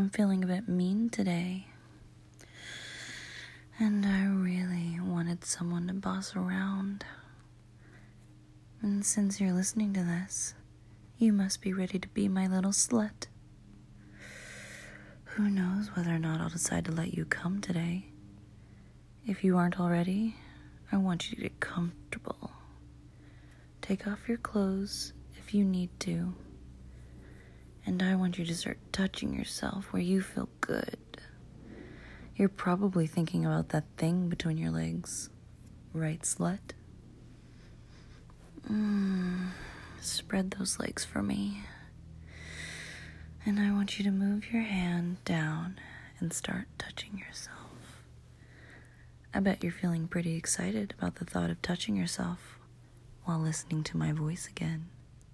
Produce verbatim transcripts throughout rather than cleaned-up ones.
I'm feeling a bit mean today. And I really wanted someone to boss around. And since you're listening to this, you must be ready to be my little slut. Who knows whether or not I'll decide to let you come today. If you aren't already, I want you to get comfortable. Take off your clothes if you need to. And I want you to start touching yourself where you feel good. You're probably thinking about that thing between your legs. Right, slut? Mm, spread those legs for me. And I want you to move your hand down and start touching yourself. I bet you're feeling pretty excited about the thought of touching yourself while listening to my voice again.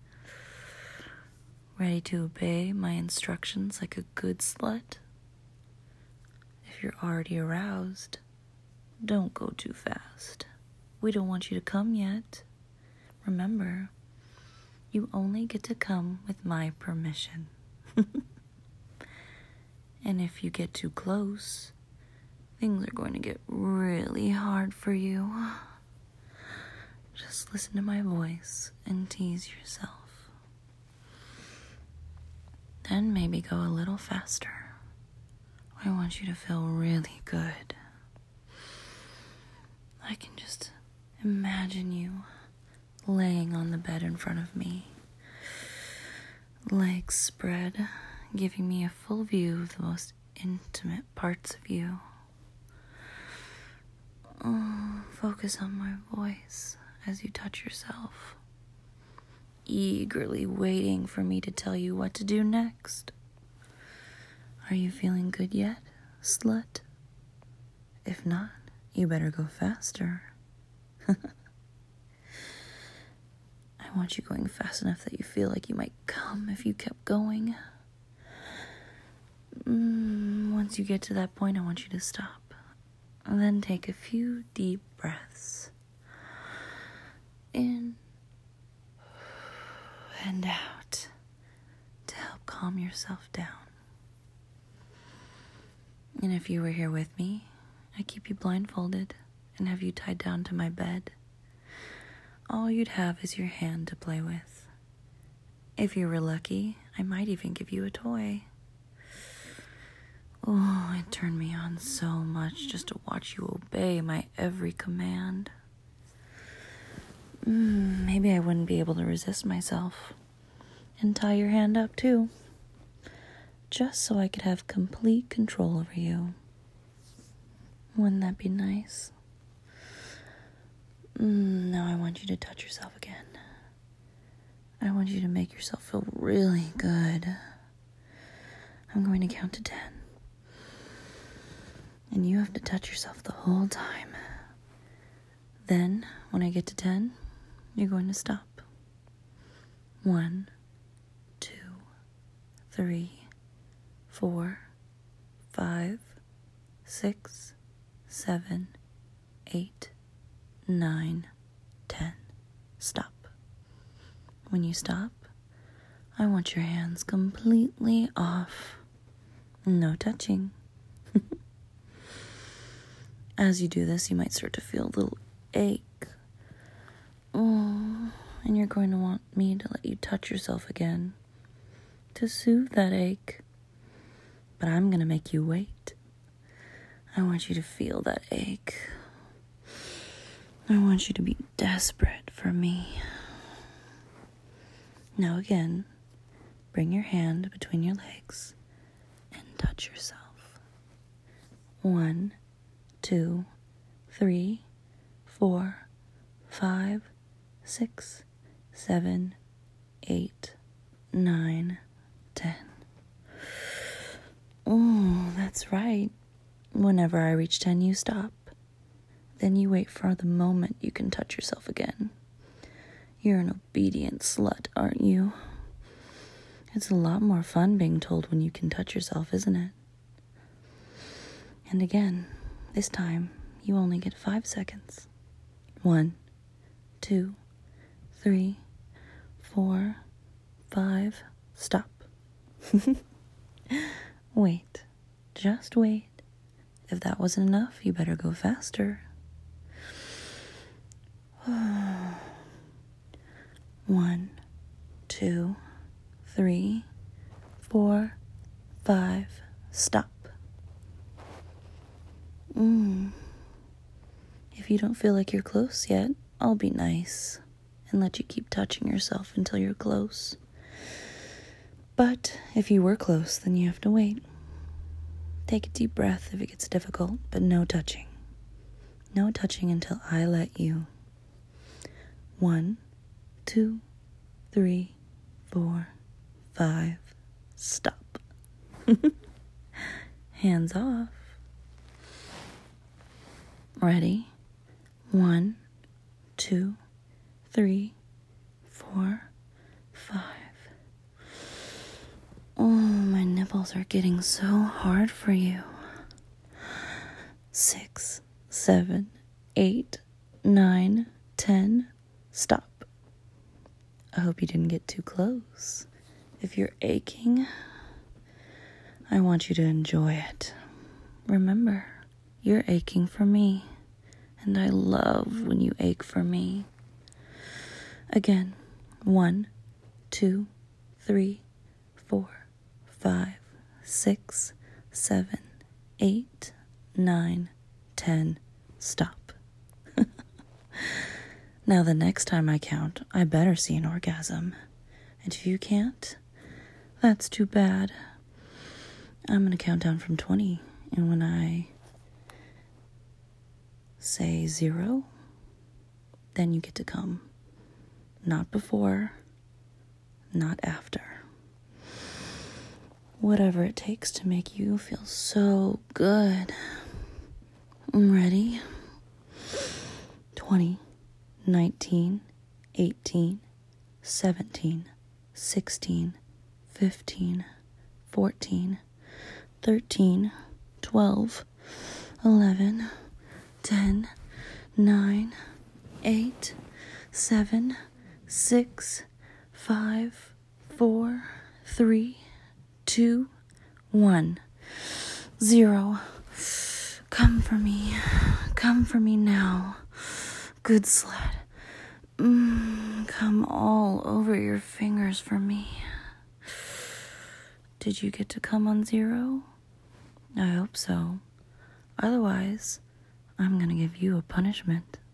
Ready to obey my instructions like a good slut? If you're already aroused, don't go too fast. We don't want you to come yet. Remember, you only get to come with my permission. And if you get too close, things are going to get really hard for you. Just listen to my voice and tease yourself. Then maybe go a little faster. I want you to feel really good. I can just imagine you laying on the bed in front of me, legs spread, giving me a full view of the most intimate parts of you. Oh, focus on my voice as you touch yourself, eagerly waiting for me to tell you what to do next. Are you feeling good yet, slut? If not, you better go faster. I want you going fast enough that you feel like you might come if you kept going. Mm, once you get to that point, I want you to stop. And then take a few deep breaths. In and out to help calm yourself down. And if you were here with me, I keep you blindfolded and have you tied down to my bed. All you'd have is your hand to play with. If you were lucky, I might even give you a toy. Oh, it turned me on so much just to watch you obey my every command. Mm, maybe I wouldn't be able to resist myself. And tie your hand up too. Just so I could have complete control over you. Wouldn't that be nice? Mm, now I want you to touch yourself again. I want you to make yourself feel really good. I'm going to count to ten. And you have to touch yourself the whole time. Then, when I get to ten, you're going to stop. One, two, three, four, five, six, seven, eight, nine, ten. Stop. When you stop, I want your hands completely off. No touching. As you do this, you might start to feel a little ache. Oh, and you're going to want me to let you touch yourself again to soothe that ache. But I'm going to make you wait. I want you to feel that ache. I want you to be desperate for me. Now again, bring your hand between your legs and touch yourself. One, two, three, four, five, six, seven, eight, nine, ten. Oh, that's right. Whenever I reach ten, you stop. Then you wait for the moment you can touch yourself again. You're an obedient slut, aren't you? It's a lot more fun being told when you can touch yourself, isn't it? And again, this time, you only get five seconds. One, two, three, four, five, stop. Wait. Just wait. If that wasn't enough, you better go faster. One, two, three, four, five, stop. Mm. If you don't feel like you're close yet, I'll be nice and let you keep touching yourself until you're close. But if you were close, then you have to wait. Take a deep breath if it gets difficult, but no touching. No touching until I let you. One, two, three, four, five, stop. Hands off. Ready? One, two, three, four, five. Oh, my nipples are getting so hard for you. Six, seven, eight, nine, ten. Stop. I hope you didn't get too close. If you're aching, I want you to enjoy it. Remember, you're aching for me, and I love when you ache for me. Again, one, two, three, four, five, six, seven, eight, nine, ten. Stop. Now the next time I count, I better see an orgasm. And if you can't, that's too bad. I'm going to count down from twenty, and when I say zero, then you get to come. Not before, not after. Whatever it takes to make you feel so good. I'm ready. twenty, nineteen, eighteen, seventeen, sixteen, fifteen, fourteen, thirteen, twelve, eleven, ten, nine, eight, seven, six, five, four, three, two, one, zero. Come for me. Come for me now. Good slut. Mm, come all over your fingers for me. Did you get to come on zero? I hope so. Otherwise, I'm gonna give you a punishment.